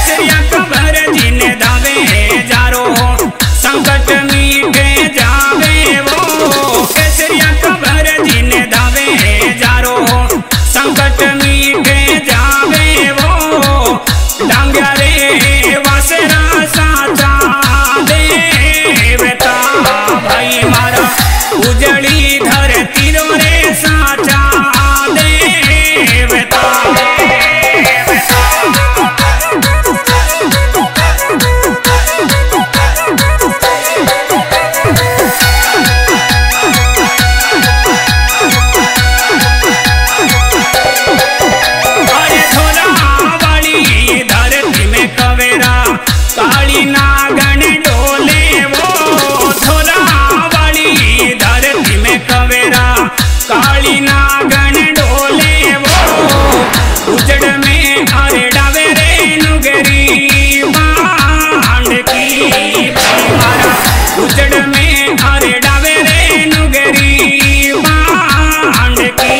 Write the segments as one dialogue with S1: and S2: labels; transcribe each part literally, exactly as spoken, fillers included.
S1: केसरिया cover जी ने धावे जारो संकट मीठे जावे वो केसरिया कबर जी ने धावे जारो संकट मीठे जावे वो डांग्या रे वासरा साचा देवता भाई मारा उजड़ी धरती रो रे साचा देवता काली नागन डोले वो थोरा वाली धरती में कवेरा काली नागन डोले वो उजड़ में अरे डावे रे नुगरी बांड की मारा उजड़ में अरे डावे रे नुगरी बांड की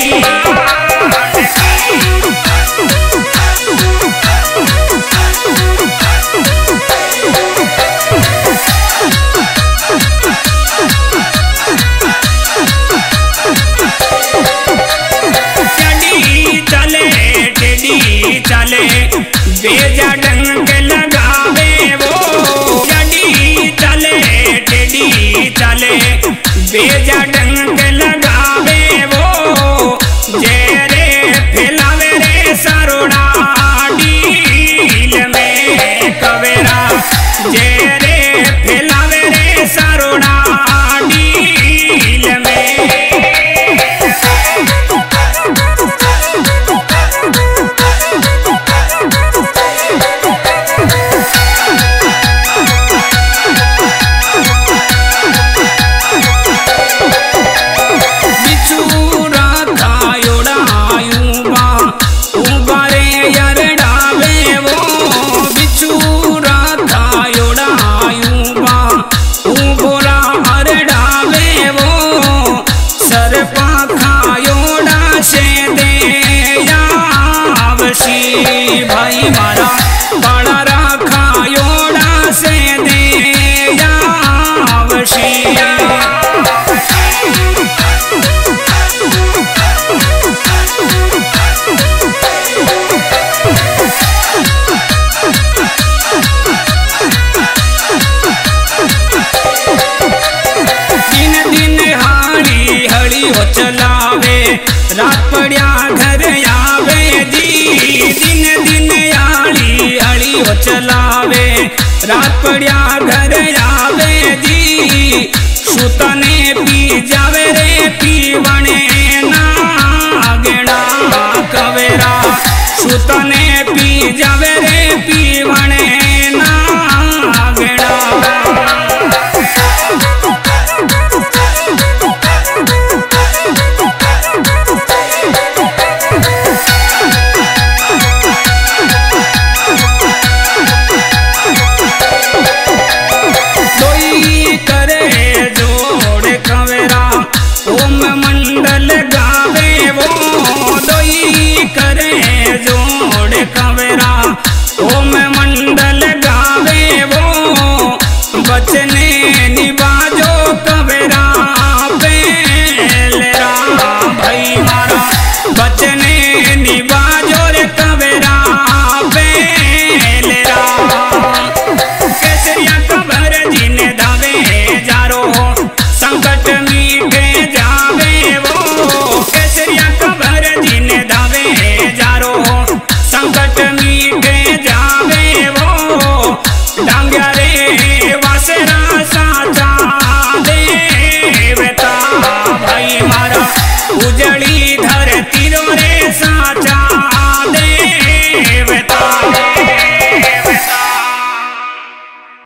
S1: चले बेजा डंक लगावे वो जड़ी चले टेडी चले बेजा डंक लगावे वो जेरे फैलावे रे सरोड़ा डील में कवेरा जेरे फैलावे रे सरोड़ा डील में भाई मारा बड़ा रखा योड़ा से दे यावशी दिन दिन हाड़ी हड़ी हो चलावे रात पड़िया घर आवे जी दिन दिन आड़ी हड़ी हो चलावे रात पड़िया घर आवे जी सुतने पी जावे रे पीवने नागेड़ा कवेरा सुतने पी जावे